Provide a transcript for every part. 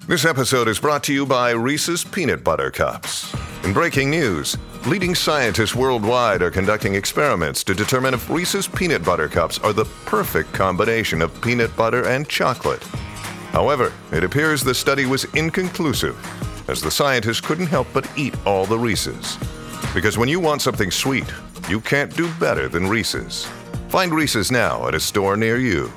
This episode is brought to you by Reese's Peanut Butter Cups. In breaking news, leading scientists worldwide are conducting experiments to determine if Reese's Peanut Butter Cups are the perfect combination of peanut butter and chocolate. However, it appears the study was inconclusive, as the scientists couldn't help but eat all the Reese's. Because when you want something sweet, you can't do better than Reese's. Find Reese's now at a store near you.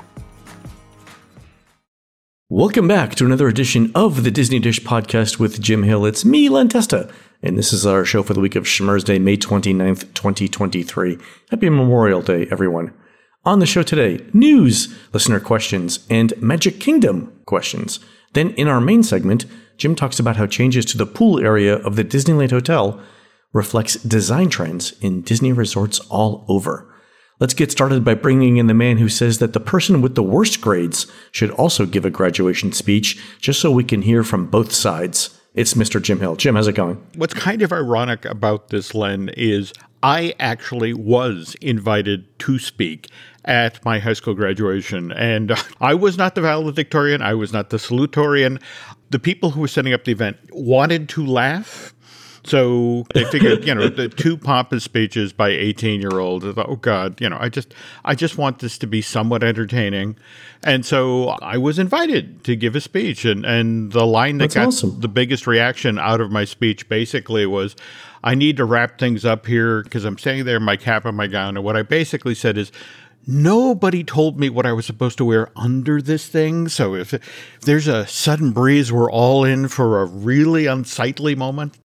Welcome back to another edition of the Disney Dish Podcast with Jim Hill. It's me, Len Testa, and this is our show for the week of Schmurz Day, May 29th, 2023. Happy Memorial Day, everyone. On the show today, news, listener questions, and Magic Kingdom questions. Then in our main segment, Jim talks about how changes to the pool area of the Disneyland Hotel reflects design trends in Disney resorts all over. Let's get started by bringing in the man who says that the person with the worst grades should also give a graduation speech, just so we can hear from both sides. It's Mr. Jim Hill. Jim, how's it going? What's kind of ironic about this, Len, is I actually was invited to speak at my high school graduation, and I was not the valedictorian. I was not the salutatorian. The people who were setting up the event wanted to laugh. So they figured, the two pompous speeches by 18-year-olds. Oh God, I just want this to be somewhat entertaining, and so I was invited to give a speech. And the line that got the biggest reaction out of my speech basically was, "I need to wrap things up here because I'm standing there in my cap and my gown." And what I basically said is, nobody told me what I was supposed to wear under this thing. So if there's a sudden breeze, we're all in for a really unsightly moment.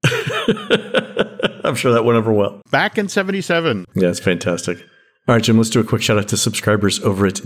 I'm sure that went over well. Back in 77. Yeah, it's fantastic. All right, Jim, let's do a quick shout out to subscribers over at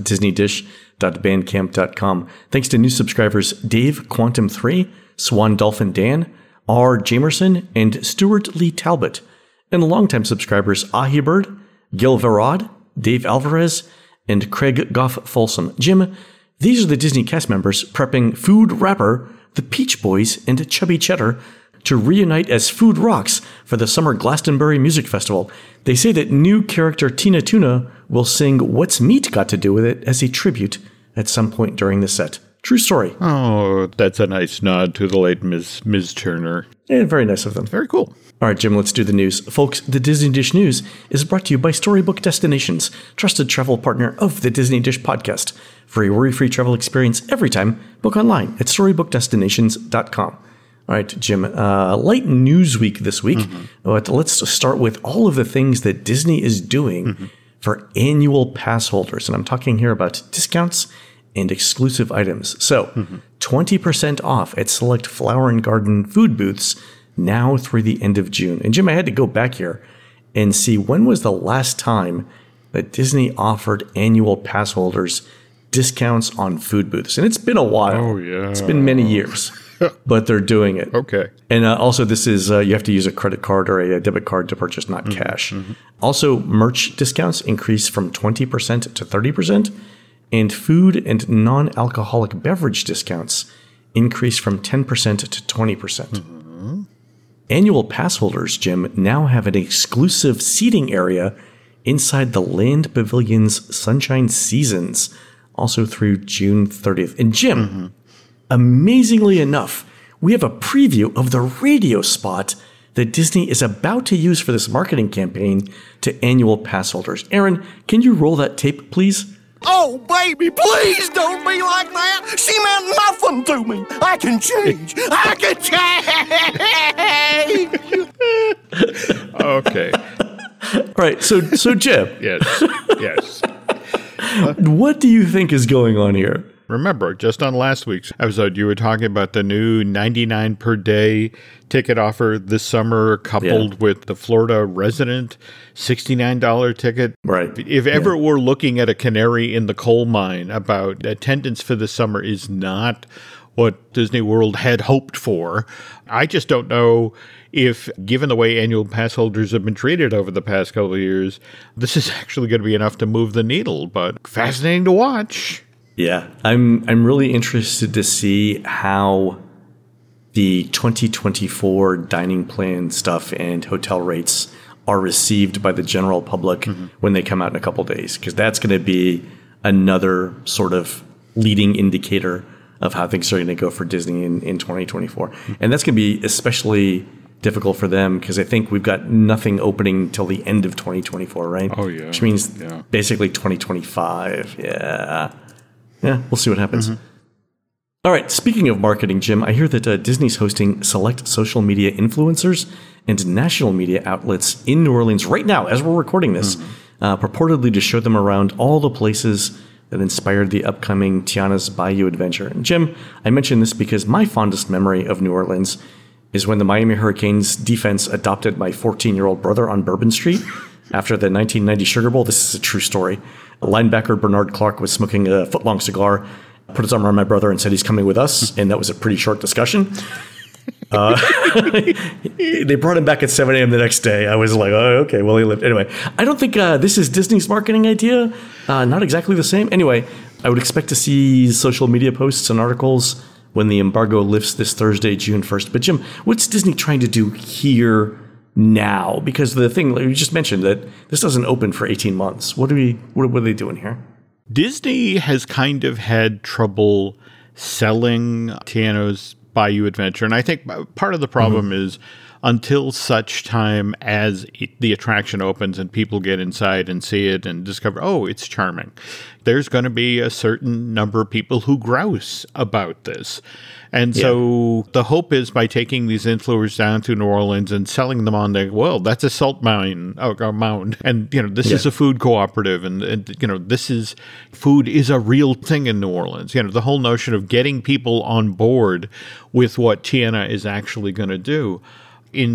disneydish.bandcamp.com. Thanks to new subscribers Dave Quantum 3, Swan Dolphin Dan, R. Jamerson, and Stuart Lee Talbot. And longtime subscribers Ahibird, Gil Verod, Dave Alvarez, and Craig Goff Folsom. Jim, these are the Disney cast members prepping Food Rapper, the Peach Boys, and Chubby Cheddar to reunite as Food Rocks for the Summer Glastonbury Music Festival. They say that new character Tina Tuna will sing What's Meat Got to Do With It as a tribute at some point during the set. True story. Oh, that's a nice nod to the late Ms. Turner. Yeah, very nice of them. Very cool. All right, Jim, let's do the news. Folks, the Disney Dish News is brought to you by Storybook Destinations, trusted travel partner of the Disney Dish Podcast. For a worry-free travel experience every time, book online at StorybookDestinations.com. All right, Jim, light news week this week. But let's start with all of the things that Disney is doing for annual pass holders. And I'm talking here about discounts and exclusive items. So 20% off at select Flower and Garden food booths now through the end of June. And Jim, I had to go back here and see when was the last time that Disney offered annual pass holders discounts on food booths. And it's been a while. Oh, yeah. It's been many years. But they're doing it. Okay. And also this is, you have to use a credit card or a debit card to purchase, not cash. Also, merch discounts increase from 20% to 30%. And food and non-alcoholic beverage discounts increase from 10% to 20%. Annual pass holders, Jim, now have an exclusive seating area inside the Land Pavilion's Sunshine Seasons, also through June 30th. And Jim, amazingly enough, we have a preview of the radio spot that Disney is about to use for this marketing campaign to annual pass holders. Aaron, can you roll that tape, please? Oh, baby, please don't be like that. She meant nothing to me. I can change. I can change. Okay. All right, so Jim. Yes. What do you think is going on here? Remember, just on last week's episode, you were talking about the new $99 per day ticket offer this summer, coupled with the Florida resident $69 ticket. Right. If ever we're looking at a canary in the coal mine about attendance for the summer is not what Disney World had hoped for, I just don't know if, given the way annual pass holders have been treated over the past couple of years, this is actually going to be enough to move the needle. But fascinating to watch. Yeah, I'm really interested to see how the 2024 dining plan stuff and hotel rates are received by the general public when they come out in a couple days, because that's going to be another sort of leading indicator of how things are going to go for Disney in 2024. And that's going to be especially difficult for them because I think we've got nothing opening till the end of 2024, right? Oh, yeah. Which means basically 2025. Yeah, we'll see what happens. All right, speaking of marketing, Jim, I hear that Disney's hosting select social media influencers and national media outlets in New Orleans right now as we're recording this, purportedly to show them around all the places that inspired the upcoming Tiana's Bayou Adventure. And Jim, I mention this because my fondest memory of New Orleans is when the Miami Hurricanes defense adopted my 14-year-old brother on Bourbon Street after the 1990 Sugar Bowl. This is a true story. Linebacker Bernard Clark was smoking a foot-long cigar, put his arm around my brother and said he's coming with us, and that was a pretty short discussion. They brought him back at 7 a.m. the next day. I was like, oh, okay, well, he lived. Anyway, I don't think this is Disney's marketing idea. Not exactly the same. Anyway, I would expect to see social media posts and articles when the embargo lifts this Thursday, June 1st. But Jim, what's Disney trying to do here now? Because the thing, like you just mentioned, that this doesn't open for 18 months. What are they doing here? Disney has kind of had trouble selling Tiana's Bayou Adventure. And I think part of the problem is until such time as the attraction opens and people get inside and see it and discover, oh, it's charming, there's going to be a certain number of people who grouse about this. And so the hope is by taking these influencers down to New Orleans and selling them on well, that's a salt mine, mound. And, this is a food cooperative. And this is food is a real thing in New Orleans. The whole notion of getting people on board with what Tiana is actually going to do. In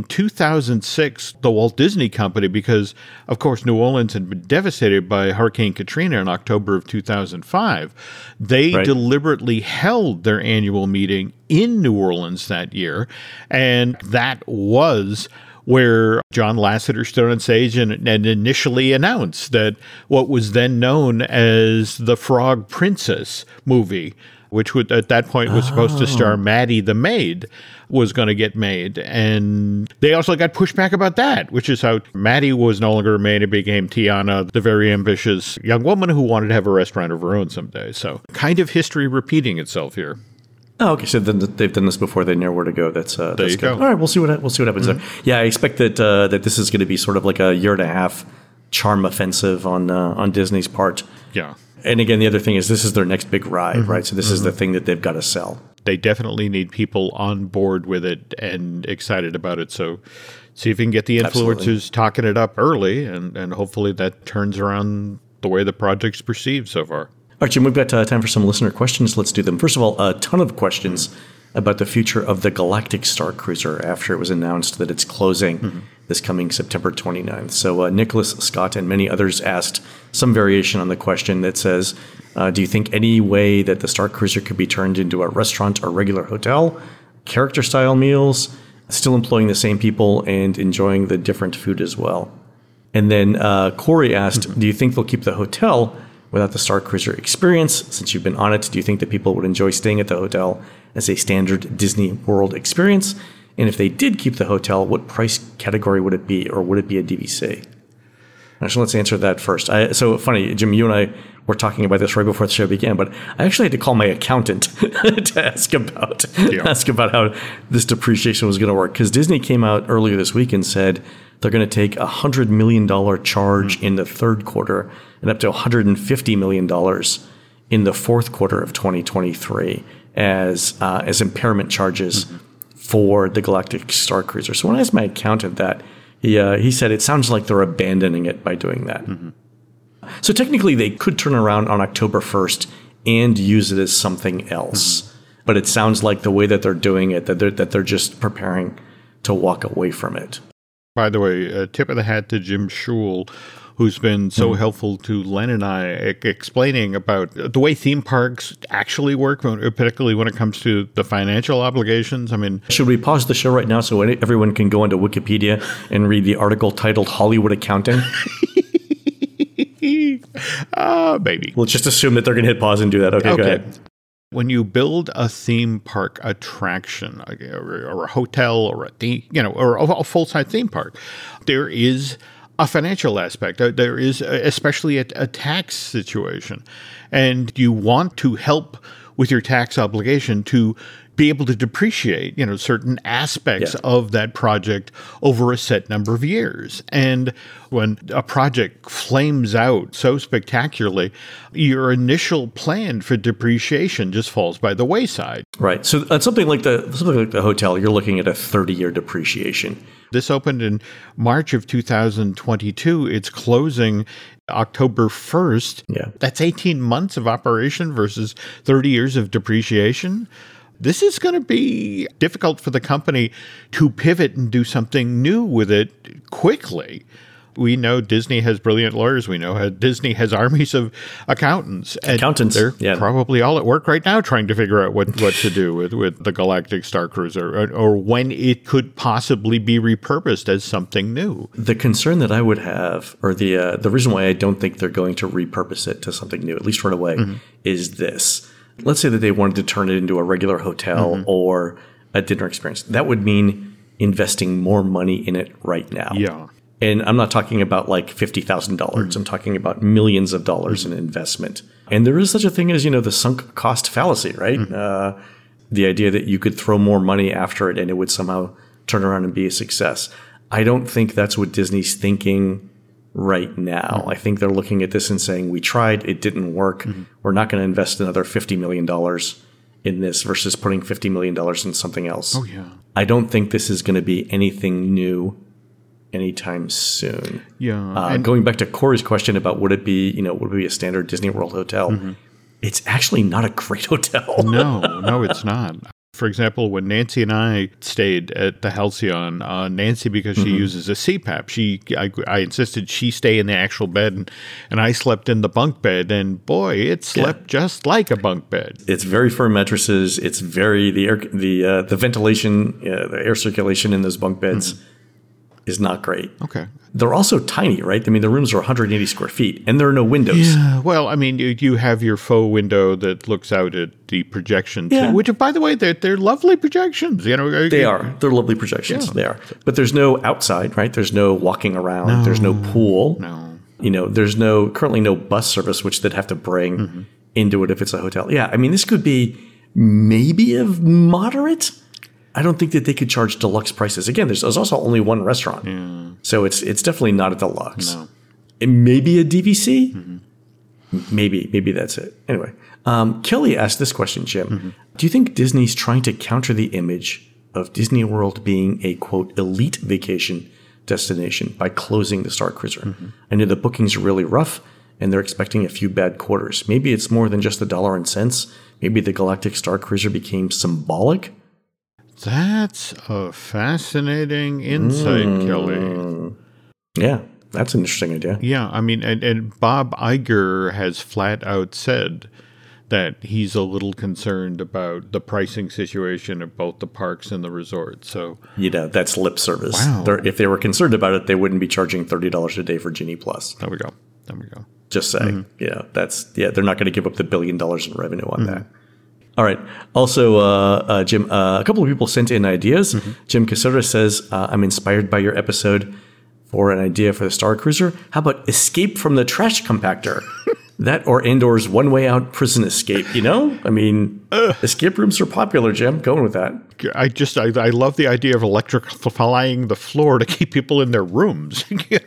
2006, the Walt Disney Company, because, of course, New Orleans had been devastated by Hurricane Katrina in October of 2005, they deliberately held their annual meeting in New Orleans that year, and that was where John Lasseter stood on stage and initially announced that what was then known as the Frog Princess movie, which at that point was supposed to star Maddie the maid, was going to get made. And they also got pushback about that, which is how Maddie was no longer a maid. It became Tiana, the very ambitious young woman who wanted to have a restaurant of her own someday. So kind of history repeating itself here. Oh, okay. So then they've done this before. They know where to go. That's there that's you good. go. All right, we'll see what happens there. Yeah, I expect that that this is going to be sort of like a year and a half charm offensive on Disney's part. Yeah. And again, the other thing is this is their next big ride, right? So this is the thing that they've got to sell. They definitely need people on board with it and excited about it. So see if you can get the influencers talking it up early, and hopefully that turns around the way the project's perceived so far. All right, Jim, we've got time for some listener questions. Let's do them. First of all, a ton of questions about the future of the Galactic Star Cruiser after it was announced that it's closing this coming September 29th. So Nicholas Scott and many others asked some variation on the question that says, do you think any way that the Star Cruiser could be turned into a restaurant or regular hotel, character-style meals, still employing the same people and enjoying the different food as well? And then Corey asked, do you think they'll keep the hotel without the Star Cruiser experience? Since you've been on it, do you think that people would enjoy staying at the hotel as a standard Disney World experience? And if they did keep the hotel, what price category would it be, or would it be a DVC? Actually, let's answer that first. So funny, Jim, you and I were talking about this right before the show began, but I actually had to call my accountant to ask about how this depreciation was going to work, because Disney came out earlier this week and said they're going to take a $100 million charge in the third quarter and up to $150 million in the fourth quarter of 2023 as impairment charges for the Galactic Star Cruiser. So when I asked my accountant that, he said it sounds like they're abandoning it by doing that. So technically they could turn around on October 1st and use it as something else. But it sounds like the way that they're doing it, that they're just preparing to walk away from it. By the way, a tip of the hat to Jim Schul, who's been so helpful to Len and I, explaining about the way theme parks actually work, particularly when it comes to the financial obligations. I mean, should we pause the show right now so everyone can go into Wikipedia and read the article titled Hollywood Accounting? Maybe. We'll just assume that they're going to hit pause and do that. Okay, go ahead. When you build a theme park attraction, or a hotel, or a full-size theme park, there is a financial aspect. There is especially a tax situation, and you want to help with your tax obligation to be able to depreciate, certain aspects of that project over a set number of years. And when a project flames out so spectacularly, your initial plan for depreciation just falls by the wayside. Right. So on something like the hotel, you're looking at a 30-year depreciation. This opened in March of 2022. It's closing October 1st. Yeah. That's 18 months of operation versus 30 years of depreciation. This is going to be difficult for the company to pivot and do something new with it quickly. We know Disney has brilliant lawyers. We know Disney has armies of accountants. They're probably all at work right now trying to figure out what to do with the Galactic Star Cruiser or when it could possibly be repurposed as something new. The concern that I would have, or the reason why I don't think they're going to repurpose it to something new, at least right away, is this. Let's say that they wanted to turn it into a regular hotel or a dinner experience. That would mean investing more money in it right now. Yeah. And I'm not talking about like $50,000. I'm talking about millions of dollars in investment. And there is such a thing as, the sunk cost fallacy, right? The idea that you could throw more money after it and it would somehow turn around and be a success. I don't think that's what Disney's thinking right now. I think they're looking at this and saying, we tried, it didn't work. We're not going to invest another $50 million in this versus putting $50 million in something else. Oh, yeah. I don't think this is going to be anything new anytime soon. Yeah. Going back to Corey's question about would it be a standard Disney World hotel? It's actually not a great hotel. No, it's not. For example, when Nancy and I stayed at the Halcyon, Nancy, because she uses a CPAP, I insisted she stay in the actual bed, and I slept in the bunk bed, and boy, it slept just like a bunk bed. It's very firm mattresses. It's very the ventilation, the air circulation in those bunk beds is not great. Okay. They're also tiny, right? I mean, the rooms are 180 square feet, and there are no windows. Yeah, well, I mean, you have your faux window that looks out at the projections, which, by the way, they're lovely projections. They are. They're lovely projections. Yeah. They are. But there's no outside, right? There's no walking around. No. There's no pool. No. There's currently no bus service, which they'd have to bring into it if it's a hotel. Yeah, I mean, this could be maybe a moderate. I don't think that they could charge deluxe prices. Again, there's also only one restaurant. Yeah. So it's definitely not a deluxe. No. It may be a DVC. Maybe that's it. Anyway, Kelly asked this question, Jim. Do you think Disney's trying to counter the image of Disney World being a, quote, elite vacation destination by closing the Star Cruiser? I know the bookings are really rough, and they're expecting a few bad quarters. Maybe it's more than just the dollar and cents. Maybe the Galactic Star Cruiser became symbolic. That's a fascinating insight, Kelly. Yeah, that's an interesting idea. Yeah, I mean, and Bob Iger has flat out said that he's a little concerned about the pricing situation of both the parks and the resort. So that's lip service. Wow. If they were concerned about it, they wouldn't be charging $30 a day for Genie Plus. There we go. Just saying. They're not going to give up the $1 billion in revenue on that. All right. Also, Jim, a couple of people sent in ideas. Jim Casoda says, I'm inspired by your episode for an idea for the Star Cruiser. How about escape from the trash compactor? That or Andor's one-way out prison escape, I mean, escape rooms are popular, Jim. Going with that. I love the idea of electrifying the floor to keep people in their rooms.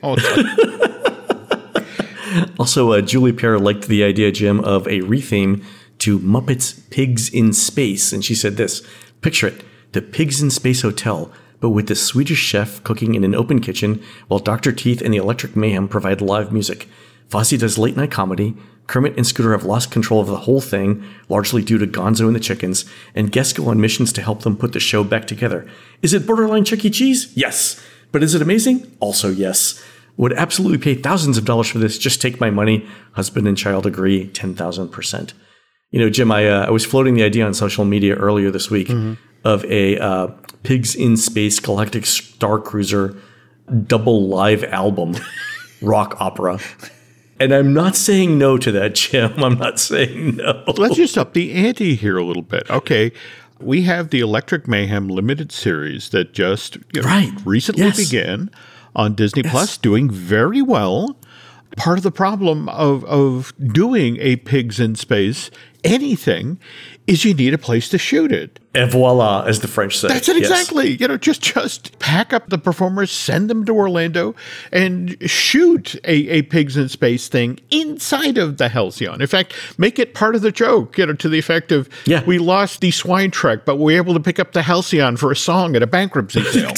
Also, Julie Pear liked the idea, Jim, of a retheme to Muppets Pigs in Space. And she said this, picture it, the Pigs in Space Hotel, but with the Swedish chef cooking in an open kitchen while Dr. Teeth and the Electric Mayhem provide live music. Fozzie does late night comedy, Kermit and Scooter have lost control of the whole thing, largely due to Gonzo and the chickens, and guests go on missions to help them put the show back together. Is it borderline Chuck E. Cheese? Yes. But is it amazing? Also yes. Would absolutely pay thousands of dollars for this. Just take my money. Husband and child agree 10,000%. Jim, I was floating the idea on social media earlier this week of a Pigs in Space Galactic Star Cruiser double live album rock opera. And I'm not saying no to that, Jim. I'm not saying no. Let's just up the ante here a little bit. Okay. We have the Electric Mayhem limited series that just recently began on Disney Plus, doing very well. part of the problem of doing a Pigs in Space anything is you need a place to shoot it. Et voila, as the French say. That's it, exactly. Just pack up the performers, send them to Orlando, and shoot a Pigs in Space thing inside of the Halcyon. In fact, make it part of the joke, to the effect of, we lost the swine trek, but we were able to pick up the Halcyon for a song at a bankruptcy sale.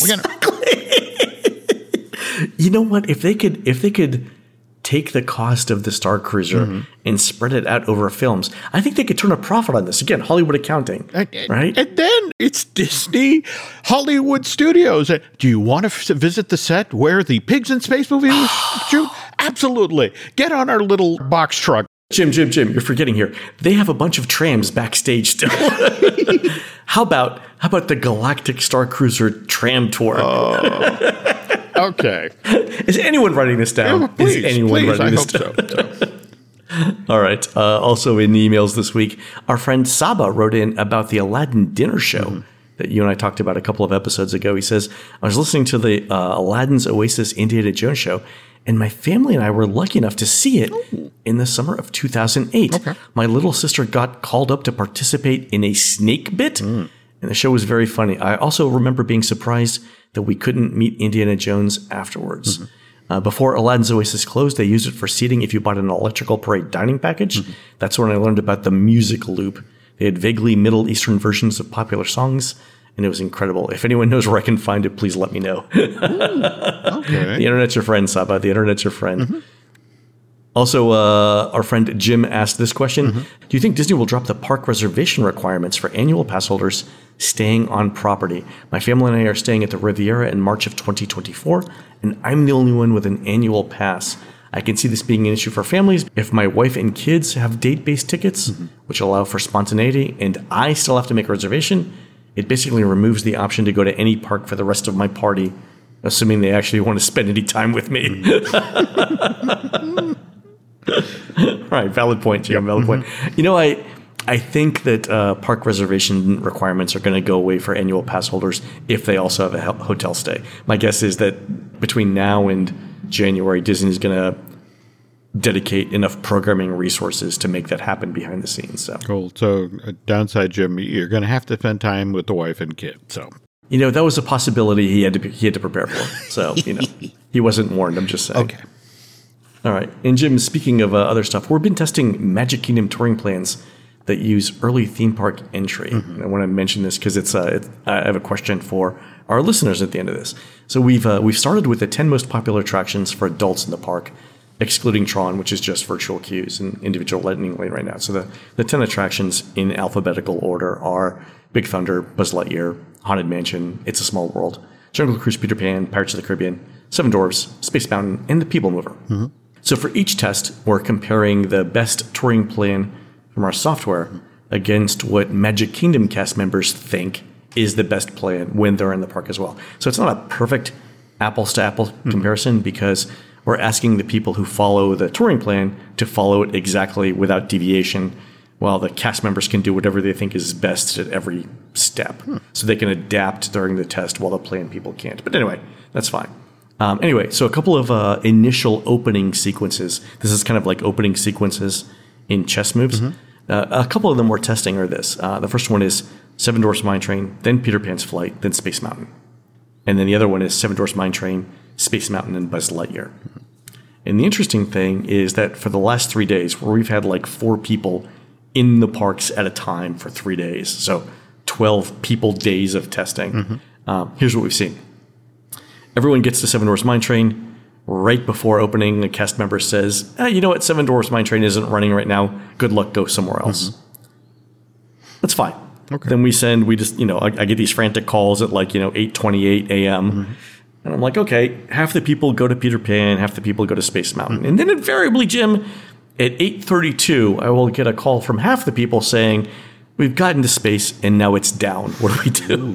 You know what? If they could take the cost of the Star Cruiser and spread it out over films, I think they could turn a profit on this. Again, Hollywood accounting, right? And then it's Disney Hollywood Studios. Do you want to visit the set where the Pigs in Space movie was shoot? Absolutely. Get on our little box truck. Jim, you're forgetting here. They have a bunch of trams backstage still. How about the Galactic Star Cruiser tram tour? Okay. Is anyone writing this down? Please, I hope so. All right. Also in the emails this week, our friend Saba wrote in about the Aladdin dinner show that you and I talked about a couple of episodes ago. He says, I was listening to the Aladdin's Oasis Indiana Jones show, and my family and I were lucky enough to see it in the summer of 2008. Okay. My little sister got called up to participate in a snake bit, and the show was very funny. I also remember being surprised that we couldn't meet Indiana Jones afterwards. Before Aladdin's Oasis closed, they used it for seating if you bought an Electrical Parade dining package. That's when I learned about the music loop. They had vaguely Middle Eastern versions of popular songs, and it was incredible. If anyone knows where I can find it, please let me know. Okay. The internet's your friend, Saba. The internet's your friend. Also, our friend Jim asked this question. Do you think Disney will drop the park reservation requirements for annual pass holders staying on property? My family and I are staying at the Riviera in March of 2024, and I'm the only one with an annual pass. I can see this being an issue for families. If my wife and kids have date-based tickets, which allow for spontaneity, and I still have to make a reservation, it basically removes the option to go to any park for the rest of my party, assuming they actually want to spend any time with me. Right, valid point, Jim. Valid point. You know, I think that park reservation requirements are going to go away for annual pass holders if they also have a hotel stay. My guess is that between now and January, Disney is going to dedicate enough programming resources to make that happen behind the scenes. So cool. So downside, Jim, you're going to have to spend time with the wife and kid. So that was a possibility he had to prepare for. So he wasn't warned. I'm just saying. Okay. All right. And Jim, speaking of other stuff, we've been testing Magic Kingdom touring plans that use early theme park entry. And I want to mention this because I have a question for our listeners at the end of this. So we've started with the 10 most popular attractions for adults in the park, excluding Tron, which is just virtual queues and individual lightning lane right now. So the 10 attractions in alphabetical order are Big Thunder, Buzz Lightyear, Haunted Mansion, It's a Small World, Jungle Cruise Peter Pan, Pirates of the Caribbean, Seven Dwarfs, Space Mountain, and The People Mover. So for each test, we're comparing the best touring plan from our software against what Magic Kingdom cast members think is the best plan when they're in the park as well. So it's not a perfect apples-to-apples comparison because we're asking the people who follow the touring plan to follow it exactly without deviation, while the cast members can do whatever they think is best at every step. So they can adapt during the test while the plan people can't. But anyway, that's fine. So a couple of initial opening sequences. This is kind of like opening sequences in chess moves. A couple of them we're testing are this. The first one is Seven Dwarfs Mine Train, then Peter Pan's Flight, then Space Mountain. And then the other one is Seven Dwarfs Mine Train, Space Mountain, and Buzz Lightyear. And the interesting thing is that for the last 3 days, where we've had like 4 people in the parks at a time for 3 days, so 12 people days of testing, here's what we've seen. Everyone gets to Seven Dwarfs Mine Train. Right before opening, a cast member says, you know what, Seven Dwarfs Mine Train isn't running right now. Good luck, go somewhere else. That's fine. Okay. Then I get these frantic calls at 8:28 a.m. And I'm like, okay, half the people go to Peter Pan, half the people go to Space Mountain. And then invariably, Jim, at 8:32, I will get a call from half the people saying, we've gotten to space and now it's down. What do we do?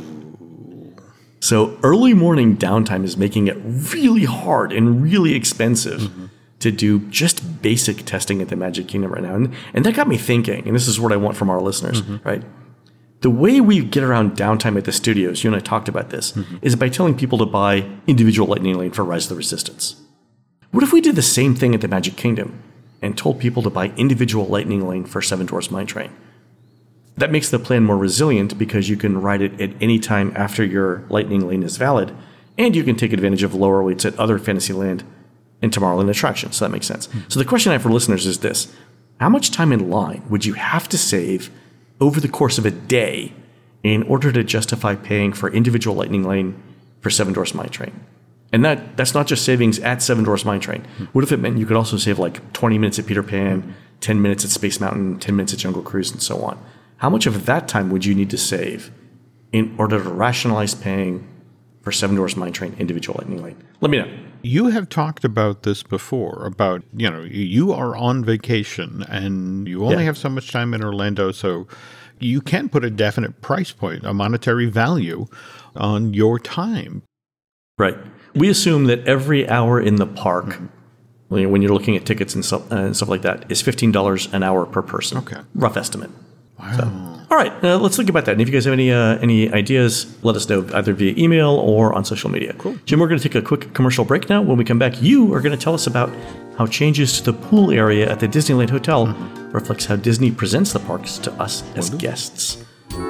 So early morning downtime is making it really hard and really expensive to do just basic testing at the Magic Kingdom right now. And that got me thinking, and this is what I want from our listeners, right? The way we get around downtime at the studios, you and I talked about this, is by telling people to buy individual Lightning Lane for Rise of the Resistance. What if we did the same thing at the Magic Kingdom and told people to buy individual Lightning Lane for Seven Dwarfs Mine Train? That makes the plan more resilient because you can ride it at any time after your Lightning Lane is valid, and you can take advantage of lower waits at other Fantasyland and Tomorrowland attractions, so that makes sense. So the question I have for listeners is this. How much time in line would you have to save over the course of a day in order to justify paying for individual Lightning Lane for Seven Dwarfs Mine Train? And that's not just savings at Seven Dwarfs Mine Train. What if it meant you could also save like 20 minutes at Peter Pan, 10 minutes at Space Mountain, 10 minutes at Jungle Cruise, and so on? How much of that time would you need to save in order to rationalize paying for Seven Dwarfs Mine Train individual Lightning Lane? Let me know. You have talked about this before, about, you are on vacation and you only have so much time in Orlando, so you can put a definite price point, a monetary value on your time. Right. We assume that every hour in the park, when you're looking at tickets and stuff like that, is $15 an hour per person. Okay. Rough estimate. Wow. So, all right, let's think about that. And if you guys have any ideas, let us know either via email or on social media. Cool. Jim, we're going to take a quick commercial break now. When we come back, you are going to tell us about how changes to the pool area at the Disneyland Hotel reflects how Disney presents the parks to us as guests.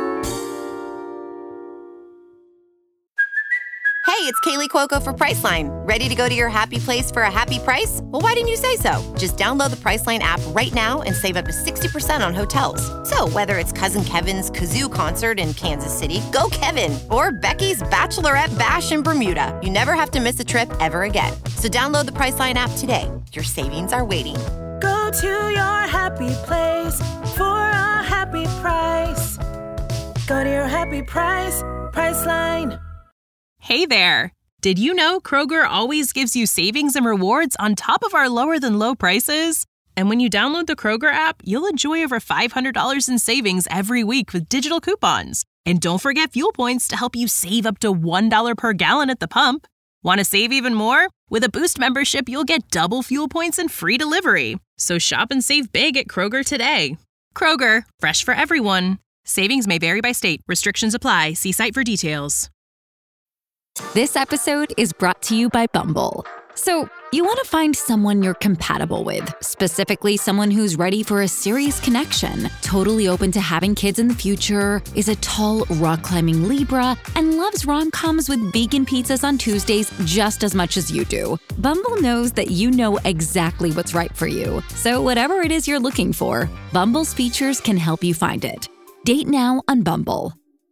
Hey, it's Kaylee Cuoco for Priceline. Ready to go to your happy place for a happy price? Well, why didn't you say so? Just download the Priceline app right now and save up to 60% on hotels. So whether it's Cousin Kevin's Kazoo Concert in Kansas City, go Kevin, or Becky's Bachelorette Bash in Bermuda, you never have to miss a trip ever again. So download the Priceline app today. Your savings are waiting. Go to your happy place for a happy price. Go to your happy price, Priceline. Hey there! Did you know Kroger always gives you savings and rewards on top of our lower-than-low prices? And when you download the Kroger app, you'll enjoy over $500 in savings every week with digital coupons. And don't forget fuel points to help you save up to $1 per gallon at the pump. Want to save even more? With a Boost membership, you'll get double fuel points and free delivery. So shop and save big at Kroger today. Kroger, fresh for everyone. Savings may vary by state. Restrictions apply. See site for details. This episode is brought to you by Bumble. So, you want to find someone you're compatible with, specifically someone who's ready for a serious connection, totally open to having kids in the future, is a tall, rock-climbing Libra, and loves rom-coms with vegan pizzas on Tuesdays just as much as you do. Bumble knows that you know exactly what's right for you. So whatever it is you're looking for, Bumble's features can help you find it. Date now on Bumble.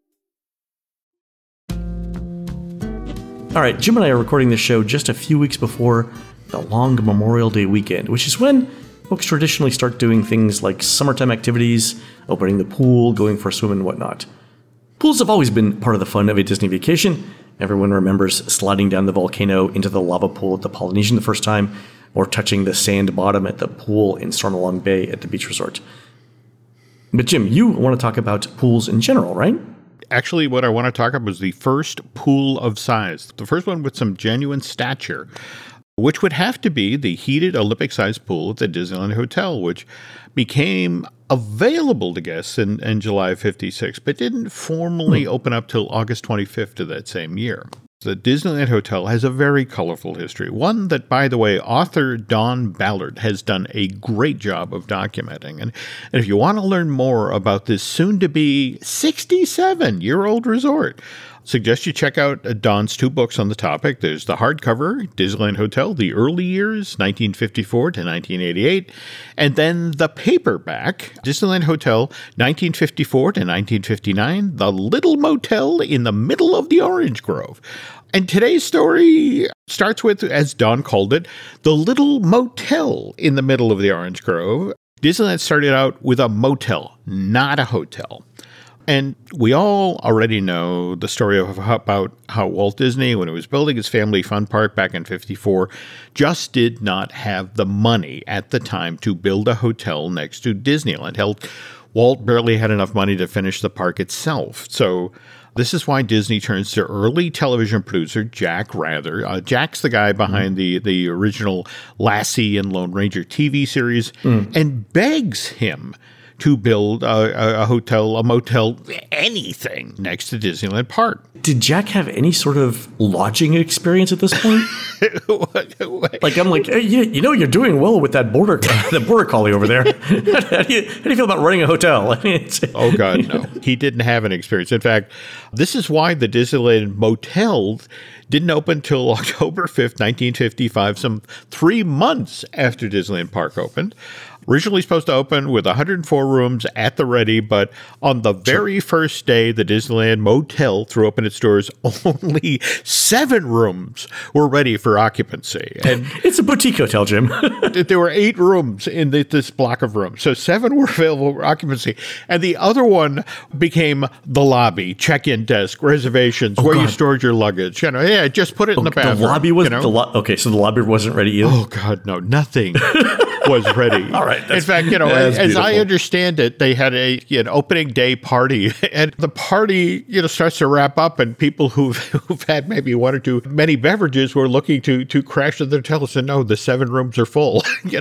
All right, Jim and I are recording this show just a few weeks before the long Memorial Day weekend, which is when folks traditionally start doing things like summertime activities, opening the pool, going for a swim, and whatnot. Pools have always been part of the fun of a Disney vacation. Everyone remembers sliding down the volcano into the lava pool at the Polynesian the first time, or touching the sand bottom at the pool in Stormalong Bay at the beach resort. But Jim, you want to talk about pools in general, right? Actually, what I want to talk about is the first pool of size. The first one with some genuine stature, which would have to be the heated Olympic-sized pool at the Disneyland Hotel, which became available to guests in July of '56, but didn't formally open up till August 25th of that same year. The Disneyland Hotel has a very colorful history, one that, by the way, author Don Ballard has done a great job of documenting. And if you want to learn more about this soon-to-be 67-year-old resort, suggest you check out Don's two books on the topic. There's the hardcover, Disneyland Hotel, The Early Years, 1954 to 1988, and then the paperback, Disneyland Hotel, 1954 to 1959, The Little Motel in the Middle of the Orange Grove. And today's story starts with, as Don called it, the Little Motel in the Middle of the Orange Grove. Disneyland started out with a motel, not a hotel. And we all already know the story about how Walt Disney, when he was building his family fun park back in '54, just did not have the money at the time to build a hotel next to Disneyland. Hell, Walt barely had enough money to finish the park itself. So this is why Disney turns to early television producer Jack Rather. Jack's the guy behind the original Lassie and Lone Ranger TV series, and begs him to build a hotel, a motel, anything next to Disneyland Park. Did Jack have any sort of lodging experience at this point? Like, I'm like, hey, you're doing well with that border collie over there. How do you feel about running a hotel? I mean, oh, God, no. He didn't have an experience. In fact, this is why the Disneyland motels didn't open until October 5th, 1955, some 3 months after Disneyland Park opened. Originally supposed to open with 104 rooms at the ready, but on the very first day the Disneyland Motel threw open its doors, only 7 rooms were ready for occupancy. And it's a boutique hotel, Jim. There were 8 rooms in this block of rooms, so 7 were available for occupancy. And the other one became the lobby, check-in desk, reservations, where you stored your luggage. Yeah, just put it in the bathroom. The lobby was okay, so the lobby wasn't ready either. Oh God, no, nothing was ready. All right. In fact, as I understand it, they had an opening day party, and the party, starts to wrap up, and people who've had maybe 1 or 2 many beverages were looking to crash to the hotel and said, no, the 7 rooms are full.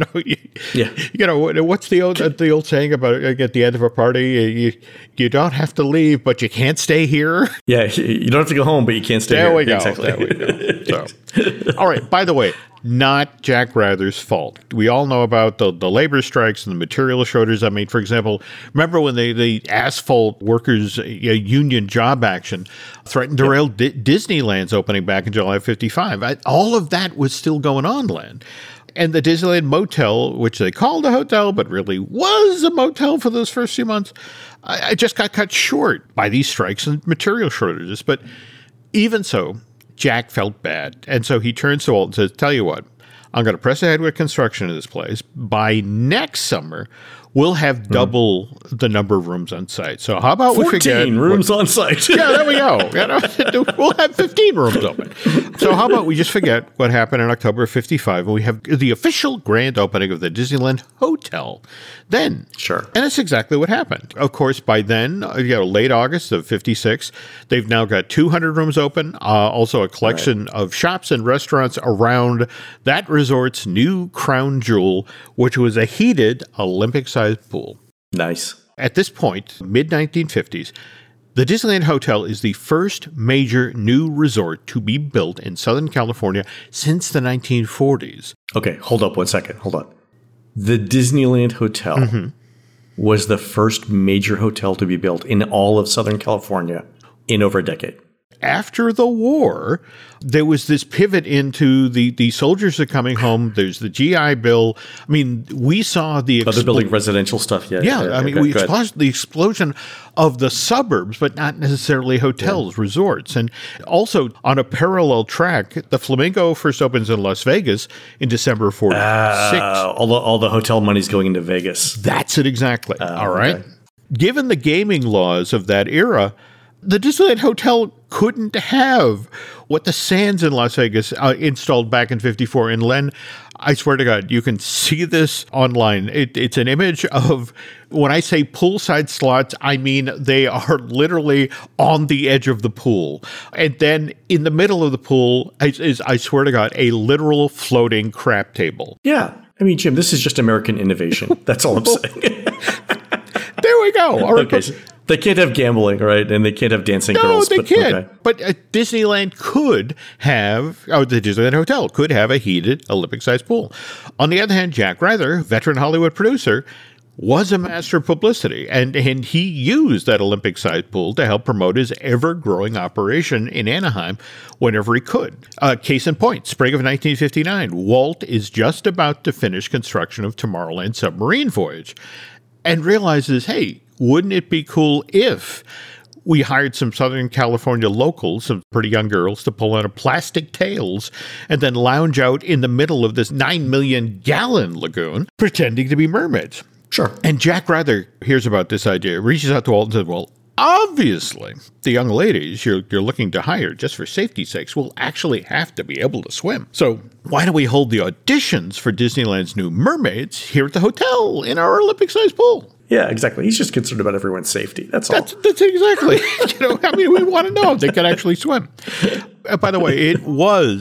What's the old saying about at the end of a party? You don't have to leave, but you can't stay here. Yeah, you don't have to go home, but you can't stay here. There we go. Exactly. There we go. So, all right. By the way, not Jack Rather's fault. We all know about the labor strikes and the material shortages. I mean, for example, remember when the asphalt workers union job action threatened to derail Disneyland's opening back in July of 55? All of that was still going on, Len. And the Disneyland Motel, which they called a hotel, but really was a motel for those first few months, I just got cut short by these strikes and material shortages. But even so, Jack felt bad. And so he turns to Walt and says, tell you what, I'm going to press ahead with construction of this place. By next summer, we'll have double the number of rooms on site. So how about 14 rooms on site? Yeah, there we go. We'll have 15 rooms open. So how about we just forget what happened in October of 55 and we have the official grand opening of the Disneyland Hotel then. Sure. And that's exactly what happened. Of course, by then, late August of 56, they've now got 200 rooms open, also a collection of shops and restaurants around that resort's new crown jewel, which was a heated Olympic-sized pool. Nice. At this point, mid-1950s, the Disneyland Hotel is the first major new resort to be built in Southern California since the 1940s. Okay, hold up 1 second. Hold on. The Disneyland Hotel was the first major hotel to be built in all of Southern California in over a decade. After the war, there was this pivot into the soldiers are coming home. There's the GI Bill. I mean, we saw the... they're building residential stuff. Yeah. We saw the explosion of the suburbs, but not necessarily hotels, resorts. And also, on a parallel track, the Flamingo first opens in Las Vegas in December of 46. All the hotel money's going into Vegas. That's it exactly. All right. Okay. Given the gaming laws of that era, the Disneyland Hotel couldn't have what the Sands in Las Vegas installed back in 54. And Len, I swear to God, you can see this online. It's an image of, when I say poolside slots, I mean they are literally on the edge of the pool. And then in the middle of the pool is, I swear to God, a literal floating crap table. Yeah. I mean, Jim, this is just American innovation. That's all I'm saying. There we go. All right. Okay. They can't have gambling, right? And they can't have dancing girls. No, they can't. Okay. But Disneyland could have, or the Disneyland Hotel could have a heated Olympic-sized pool. On the other hand, Jack Rather, veteran Hollywood producer, was a master of publicity, and he used that Olympic-sized pool to help promote his ever-growing operation in Anaheim whenever he could. Case in point, spring of 1959, Walt is just about to finish construction of Tomorrowland Submarine Voyage and realizes, hey, wouldn't it be cool if we hired some Southern California locals, some pretty young girls, to pull out plastic tails and then lounge out in the middle of this 9 million gallon lagoon pretending to be mermaids? Sure. And Jack Rather hears about this idea, reaches out to Walt and says, well, obviously, the young ladies you're looking to hire just for safety's sakes will actually have to be able to swim. So why don't we hold the auditions for Disneyland's new mermaids here at the hotel in our Olympic-sized pool? Yeah, exactly. He's just concerned about everyone's safety. That's all. That's exactly. We want to know if they can actually swim. By the way, it was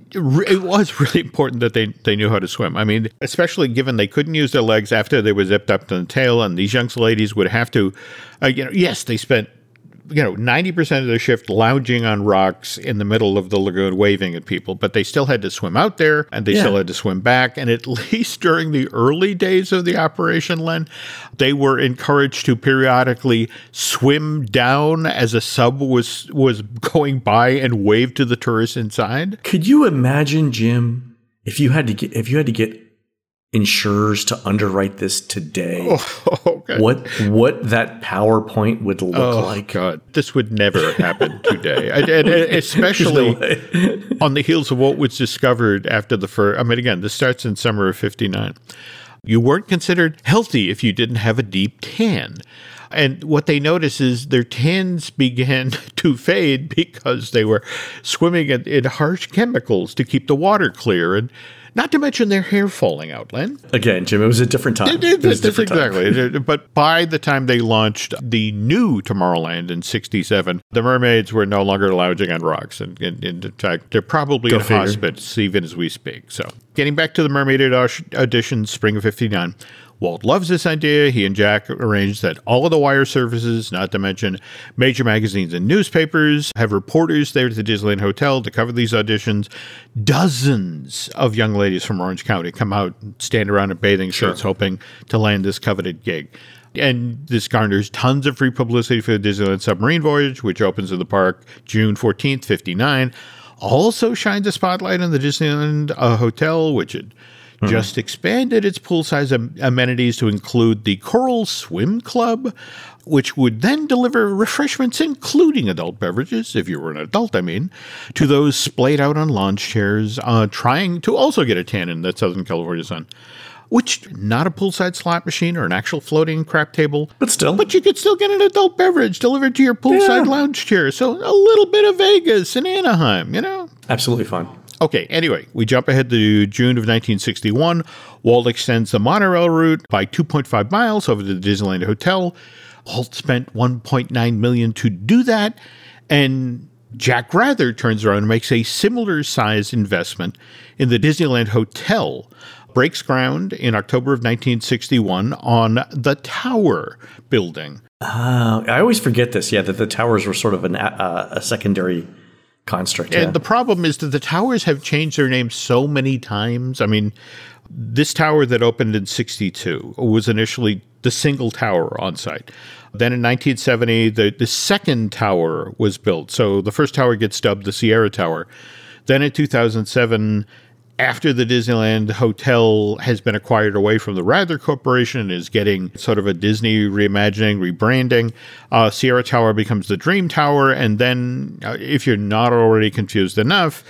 it was really important that they knew how to swim. I mean, especially given they couldn't use their legs after they were zipped up to the tail, and these young ladies would have to, yes, they spent 90% of their shift lounging on rocks in the middle of the lagoon waving at people, but they still had to swim out there and they still had to swim back. And at least during the early days of the operation, Len, they were encouraged to periodically swim down as a sub was going by and wave to the tourists inside. Could you imagine, Jim, if you had to get insurers to underwrite this today, what that PowerPoint would look like? God, this would never happen today, and especially on the heels of what was discovered after the first. I mean, again, this starts in summer of '59. You weren't considered healthy if you didn't have a deep tan. And what they noticed is their tans began to fade because they were swimming in harsh chemicals to keep the water clear, and not to mention their hair falling out, Len. Again, Jim, it was a different time. Exactly. But by the time they launched the new Tomorrowland in '67, the mermaids were no longer lounging on rocks. And in fact, they're probably in hospice even as we speak. So getting back to the Mermaid audition, spring of '59. Walt loves this idea. He and Jack arranged that all of the wire services, not to mention major magazines and newspapers, have reporters there at the Disneyland Hotel to cover these auditions. Dozens of young ladies from Orange County come out and stand around in bathing suits hoping to land this coveted gig. And this garners tons of free publicity for the Disneyland Submarine Voyage, which opens in the park June 14th, '59. Also shines a spotlight on the Disneyland Hotel, which had just expanded its poolside amenities to include the Coral Swim Club, which would then deliver refreshments, including adult beverages, if you were an adult, to those splayed out on lounge chairs, trying to also get a tan in that Southern California sun. Which, not a poolside slot machine or an actual floating crap table. But you could still get an adult beverage delivered to your poolside lounge chair. So a little bit of Vegas and Anaheim, Absolutely fine. Okay, anyway, we jump ahead to June of 1961. Walt extends the monorail route by 2.5 miles over to the Disneyland Hotel. Walt spent $1.9 million to do that, and Jack Rather turns around and makes a similar size investment in the Disneyland Hotel, breaks ground in October of 1961 on the Tower building. I always forget this, that the towers were sort of a secondary construct. And the problem is that the towers have changed their name so many times. I mean, this tower that opened in '62 was initially the single tower on site. Then in 1970, the second tower was built. So the first tower gets dubbed the Sierra Tower. Then in 2007, after the Disneyland Hotel has been acquired away from the Rather Corporation and is getting sort of a Disney reimagining, rebranding, Sierra Tower becomes the Dream Tower. And then, if you're not already confused enough,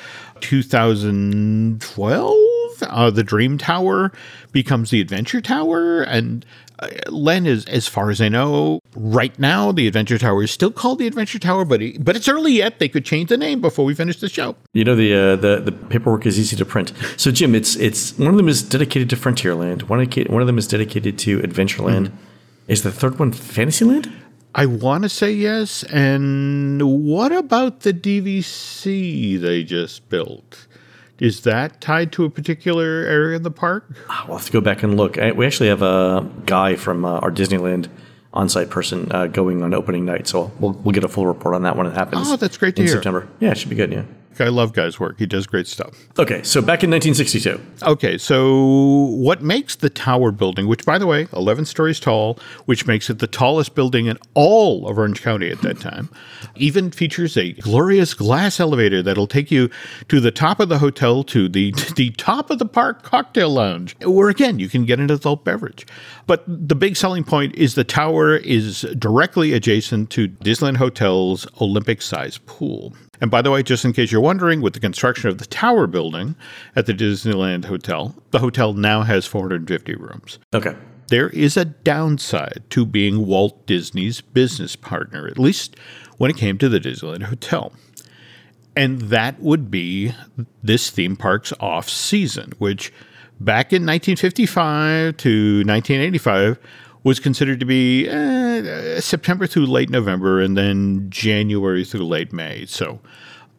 2012, the Dream Tower becomes the Adventure Tower. And Len, is, as far as I know, right now, the Adventure Tower is still called the Adventure Tower, but it's early yet. They could change the name before we finish the show. The paperwork is easy to print. So, Jim, it's one of them is dedicated to Frontierland. One of them is dedicated to Adventureland. Mm-hmm. Is the third one Fantasyland? I want to say yes. And what about the DVC they just built? Is that tied to a particular area in the park? We'll have to go back and look. We actually have a guy from our Disneyland on-site person going on opening night, so we'll get a full report on that when it happens. Oh, that's great to hear. In September. Yeah, it should be good, yeah. I love Guy's work. He does great stuff. Okay, so back in 1962. Okay, so what makes the Tower building, which, by the way, 11 stories tall, which makes it the tallest building in all of Orange County at that time, even features a glorious glass elevator that'll take you to the top of the hotel to the top of the park cocktail lounge, where, again, you can get an adult beverage. But the big selling point is the Tower is directly adjacent to Disneyland Hotel's Olympic-sized pool. And by the way, just in case you're wondering, with the construction of the Tower building at the Disneyland Hotel, the hotel now has 450 rooms. Okay. There is a downside to being Walt Disney's business partner, at least when it came to the Disneyland Hotel. And that would be this theme park's off-season, which back in 1955 to 1985 was considered to be September through late November and then January through late May. So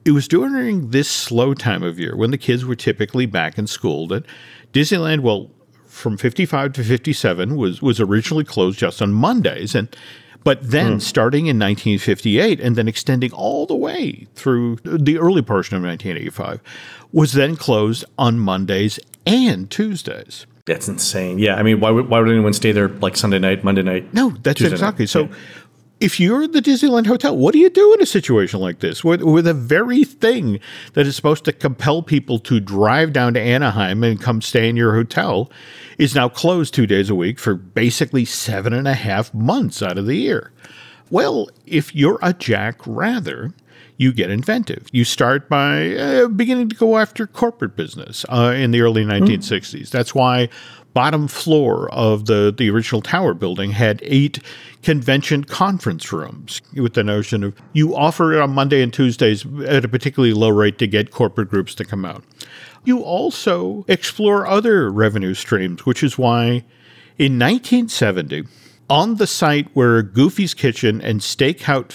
it was during this slow time of year when the kids were typically back in school that Disneyland, well, from 55 to 57 was originally closed just on Mondays. But then starting in 1958 and then extending all the way through the early portion of 1985 was then closed on Mondays and Tuesdays. That's insane. Yeah, I mean, why would anyone stay there like Sunday night, Monday night? No, that's Tuesday exactly. night? So if you're the Disneyland Hotel, what do you do in a situation like this where the very thing that is supposed to compel people to drive down to Anaheim and come stay in your hotel is now closed 2 days a week for basically 7.5 months out of the year? Well, if you're a Jack Rather, you get inventive. You start by beginning to go after corporate business in the early 1960s. That's why bottom floor of the original tower building had 8 convention conference rooms with the notion of you offer it on Monday and Tuesdays at a particularly low rate to get corporate groups to come out. You also explore other revenue streams, which is why in 1970, on the site where Goofy's Kitchen and Steakhouse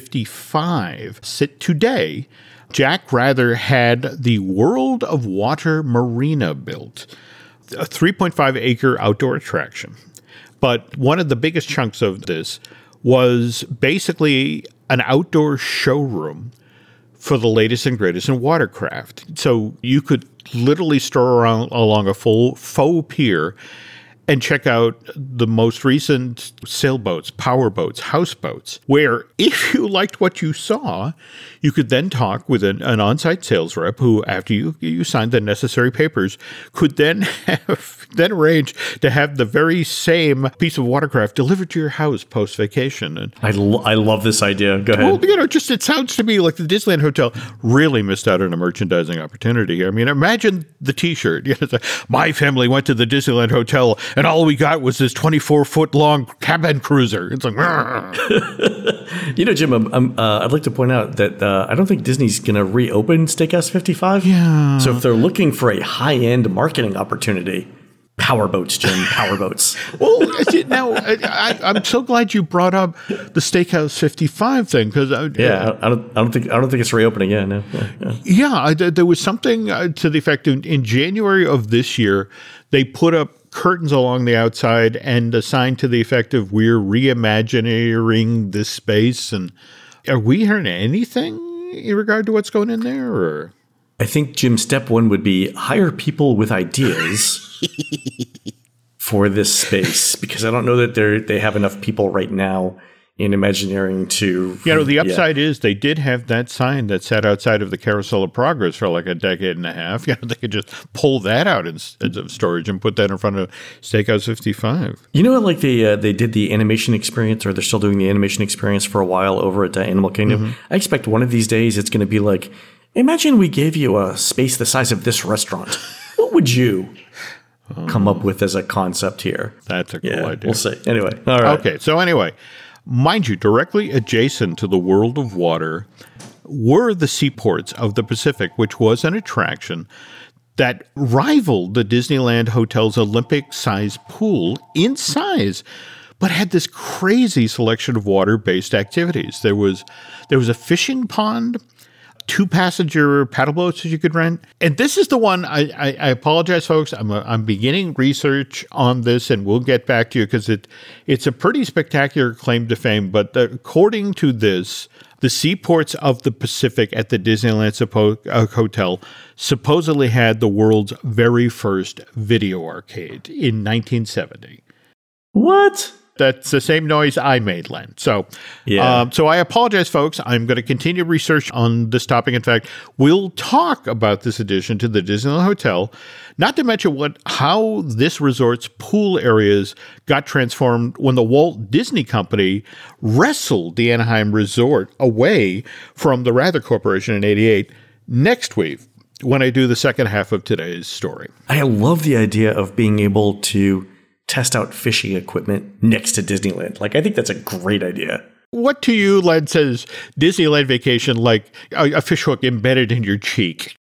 55 sit today, Jack Rather had the World of Water Marina built, a 3.5-acre outdoor attraction. But one of the biggest chunks of this was basically an outdoor showroom for the latest and greatest in watercraft. So you could literally stroll around along a full faux pier and check out the most recent sailboats, powerboats, houseboats, where if you liked what you saw, you could then talk with an on-site sales rep who, after you signed the necessary papers, could then arrange to have the very same piece of watercraft delivered to your house post-vacation. And I love this idea. Go ahead. Well, it sounds to me like the Disneyland Hotel really missed out on a merchandising opportunity. I mean, imagine the T-shirt. It's like, my family went to the Disneyland Hotel and all we got was this 24-foot-long cabin cruiser. It's like, Jim, I'd like to point out that I don't think Disney's going to reopen Steakhouse 55. Yeah. So if they're looking for a high-end marketing opportunity, powerboats, Jim, powerboats. Well, now I'm so glad you brought up the Steakhouse 55 thing because I don't think it's reopening yet. No. There was something to the effect in January of this year, they put up curtains along the outside and a sign to the effect of we're reimagining this space. And are we hearing anything in regard to what's going in there? Or? I think, Jim, step one would be hire people with ideas for this space, because I don't know that they have enough people right now in Imagineering to... the upside is they did have that sign that sat outside of the Carousel of Progress for like a decade and a half. They could just pull that out instead of storage and put that in front of Steakhouse 55. Like they did the animation experience, or they're still doing the animation experience for a while over at Animal Kingdom. Mm-hmm. I expect one of these days it's going to be like, imagine we gave you a space the size of this restaurant. What would you come up with as a concept here? That's a cool idea. We'll see. Anyway. All right. Okay. So anyway, mind you, directly adjacent to the World of Water were the Seaports of the Pacific, which was an attraction that rivaled the Disneyland Hotel's Olympic-sized pool in size, but had this crazy selection of water-based activities. There was a fishing pond, 2-passenger paddle boats that you could rent. And this is the one, I apologize, folks. I'm beginning research on this, and we'll get back to you because it's a pretty spectacular claim to fame. But according to this, the Seaports of the Pacific at the Disneyland Hotel supposedly had the world's very first video arcade in 1970. What? That's the same noise I made, Len. So I apologize, folks. I'm going to continue research on this topic. In fact, we'll talk about this addition to the Disneyland Hotel, not to mention how this resort's pool areas got transformed when the Walt Disney Company wrestled the Anaheim Resort away from the Rather Corporation in '88 next week when I do the second half of today's story. I love the idea of being able to test out fishing equipment next to Disneyland. I think that's a great idea. What to you, Len, says Disneyland Vacation like a fishhook embedded in your cheek?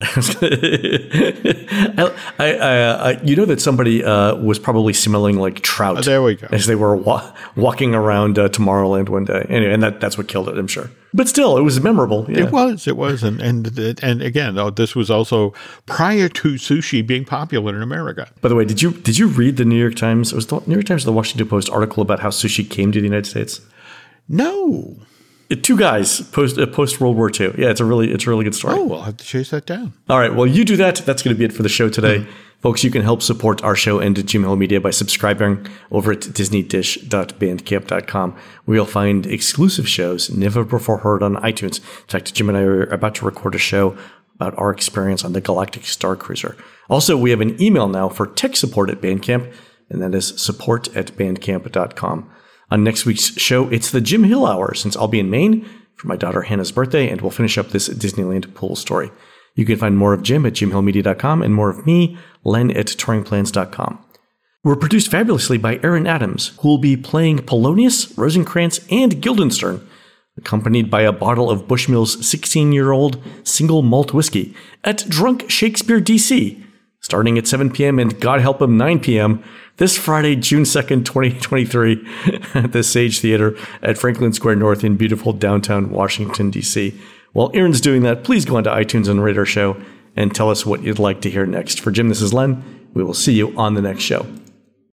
You know that somebody was probably smelling like trout. There we go. As they were walking around Tomorrowland one day. Anyway, and that's what killed it, I'm sure. But still, it was memorable. Yeah. It was. And again, this was also prior to sushi being popular in America. By the way, did you read the New York Times? It was the New York Times or the Washington Post article about how sushi came to the United States? No. Two guys post World War II. Yeah, it's a really good story. Oh, I'll have to chase that down. All right, well, you do that. That's going to be it for the show today. Folks, you can help support our show and Jim Hill Media by subscribing over at disneydish.bandcamp.com, where you'll find exclusive shows never before heard on iTunes. In fact, Jim and I are about to record a show about our experience on the Galactic Star Cruiser. Also, we have an email now for tech support at Bandcamp, and that is support@bandcamp.com. On next week's show, it's the Jim Hill Hour, since I'll be in Maine for my daughter Hannah's birthday, and we'll finish up this Disneyland pool story. You can find more of Jim at jimhillmedia.com and more of me, Len, at touringplans.com. We're produced fabulously by Aaron Adams, who will be playing Polonius, Rosencrantz, and Guildenstern, accompanied by a bottle of Bushmill's 16-year-old single malt whiskey at Drunk Shakespeare DC, starting at 7 p.m. and God help him 9 p.m. this Friday, June 2nd, 2023, at the Sage Theater at Franklin Square North in beautiful downtown Washington, D.C. While Aaron's doing that, please go onto iTunes and rate our show and tell us what you'd like to hear next. For Jim, this is Len. We will see you on the next show.